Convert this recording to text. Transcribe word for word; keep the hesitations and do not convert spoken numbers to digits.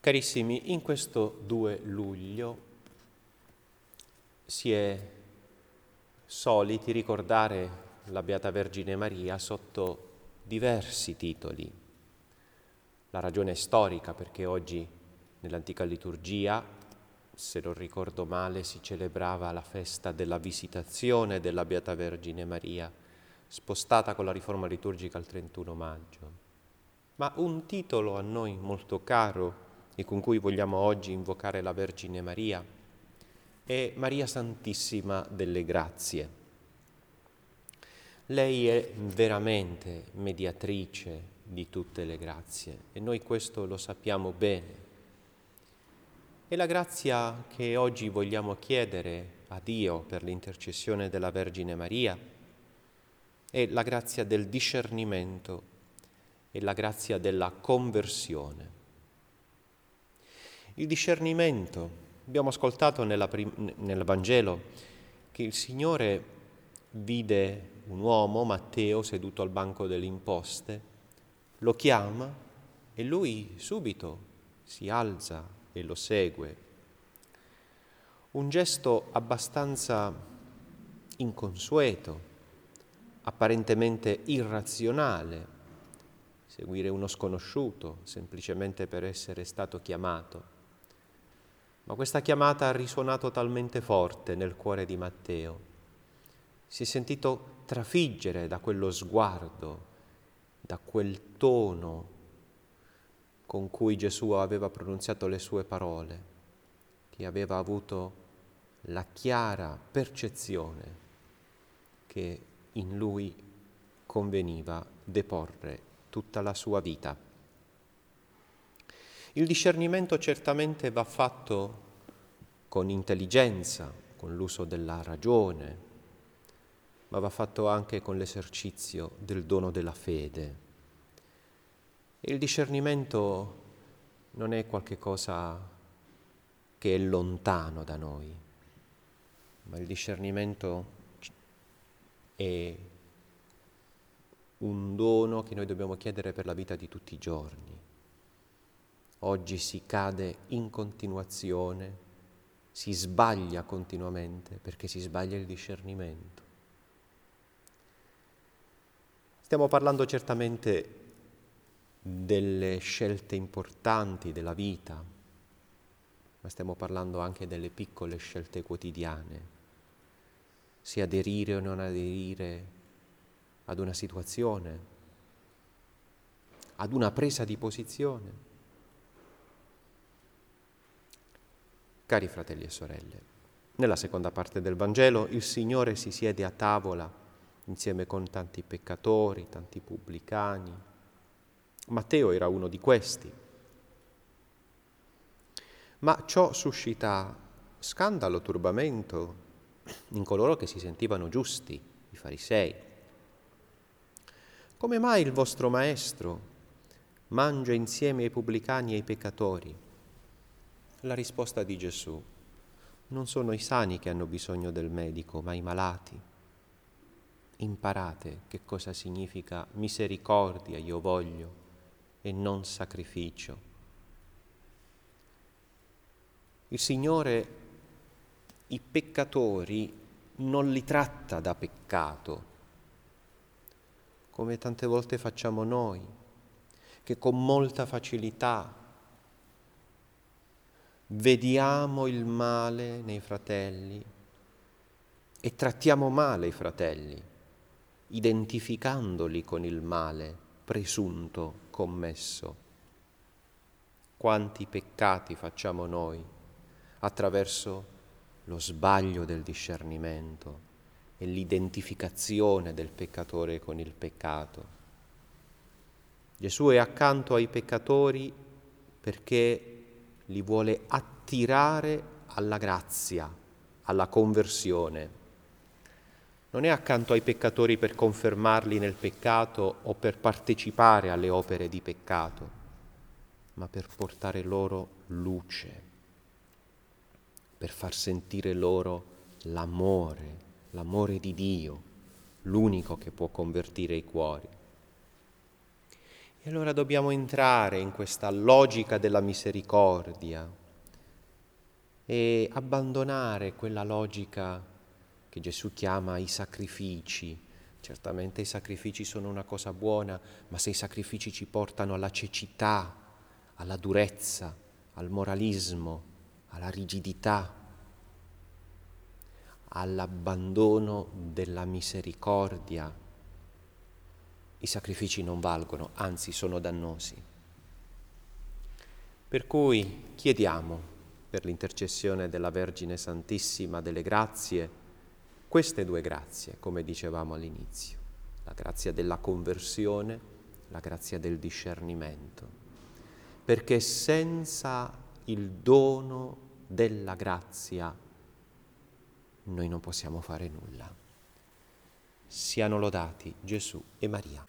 Carissimi, in questo due luglio si è soliti ricordare la Beata Vergine Maria sotto diversi titoli. La ragione è storica, perché oggi nell'antica liturgia, se non ricordo male, si celebrava la festa della Visitazione della Beata Vergine Maria, spostata con la riforma liturgica al trentuno maggio. Ma un titolo a noi molto caro e con cui vogliamo oggi invocare la Vergine Maria è Maria Santissima delle Grazie. Lei è veramente mediatrice di tutte le grazie e noi questo lo sappiamo bene. E la grazia che oggi vogliamo chiedere a Dio per l'intercessione della Vergine Maria è la grazia del discernimento e la grazia della conversione. Il discernimento, abbiamo ascoltato nella prim- nel Vangelo che il Signore vide un uomo, Matteo, seduto al banco delle imposte, lo chiama e lui subito si alza e lo segue. Un gesto abbastanza inconsueto, apparentemente irrazionale, seguire uno sconosciuto semplicemente per essere stato chiamato. Ma questa chiamata ha risuonato talmente forte nel cuore di Matteo. Si è sentito trafiggere da quello sguardo, da quel tono con cui Gesù aveva pronunziato le sue parole, che aveva avuto la chiara percezione che in lui conveniva deporre tutta la sua vita. Il discernimento certamente va fatto con intelligenza, con l'uso della ragione, ma va fatto anche con l'esercizio del dono della fede. E il discernimento non è qualche cosa che è lontano da noi, ma il discernimento è un dono che noi dobbiamo chiedere per la vita di tutti i giorni. Oggi si cade in continuazione, si sbaglia continuamente perché si sbaglia il discernimento. Stiamo parlando certamente delle scelte importanti della vita, ma stiamo parlando anche delle piccole scelte quotidiane, se aderire o non aderire ad una situazione, ad una presa di posizione. Cari fratelli e sorelle, nella seconda parte del Vangelo il Signore si siede a tavola insieme con tanti peccatori, tanti pubblicani. Matteo era uno di questi. Ma ciò suscita scandalo, turbamento in coloro che si sentivano giusti, i farisei. Come mai il vostro maestro mangia insieme ai pubblicani e ai peccatori? La risposta di Gesù: non sono i sani che hanno bisogno del medico, ma i malati. Imparate che cosa significa misericordia io voglio e non sacrificio. Il Signore i peccatori non li tratta da peccato, come tante volte facciamo noi, che con molta facilità vediamo il male nei fratelli e trattiamo male i fratelli, identificandoli con il male presunto commesso. Quanti peccati facciamo noi attraverso lo sbaglio del discernimento e l'identificazione del peccatore con il peccato. Gesù è accanto ai peccatori perché li vuole attirare alla grazia, alla conversione. Non è accanto ai peccatori per confermarli nel peccato o per partecipare alle opere di peccato, ma per portare loro luce, per far sentire loro l'amore, l'amore di Dio, l'unico che può convertire i cuori. E allora dobbiamo entrare in questa logica della misericordia e abbandonare quella logica che Gesù chiama i sacrifici. Certamente i sacrifici sono una cosa buona, ma se i sacrifici ci portano alla cecità, alla durezza, al moralismo, alla rigidità, all'abbandono della misericordia, i sacrifici non valgono, anzi sono dannosi. Per cui chiediamo, per l'intercessione della Vergine Santissima delle Grazie, queste due grazie, come dicevamo all'inizio, la grazia della conversione, la grazia del discernimento, perché senza il dono della grazia noi non possiamo fare nulla. Siano lodati Gesù e Maria.